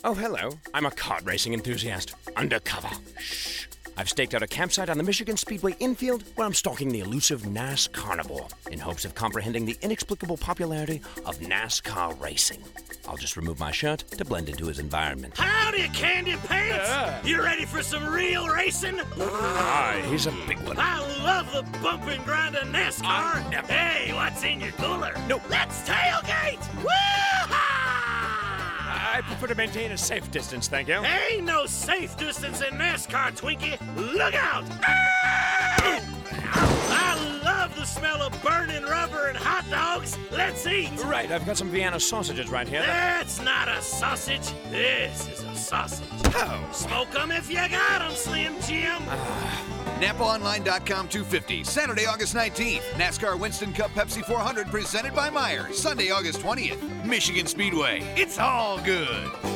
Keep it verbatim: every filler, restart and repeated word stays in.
Oh, hello. I'm a kart racing enthusiast. Undercover. Shh. I've staked out a campsite on the Michigan Speedway infield where I'm stalking the elusive NAS Carnival in hopes of comprehending the inexplicable popularity of NASCAR racing. I'll just remove my shirt to blend into his environment. Howdy, Candy Pants! Uh. You ready for some real racing? Aye, he's a big one. I love the bump and grind of NASCAR. I never- Hey, what's in your cooler? Nope. Let's tailgate! Woo-ha! I prefer to maintain a safe distance, thank you. Ain't no safe distance in NASCAR, Twinkie. Look out! I love the smell of burning rubber and hot dogs. Let's eat. Right, I've got some Vienna sausages right here. That- That's not a sausage. This is a sausage. Oh. Smoke them if you got them, Slim Jim. Napa Online dot com two fifty, Saturday, August nineteenth. NASCAR Winston Cup Pepsi four hundred presented by Meyer. Sunday, August twentieth. Michigan Speedway. It's all good.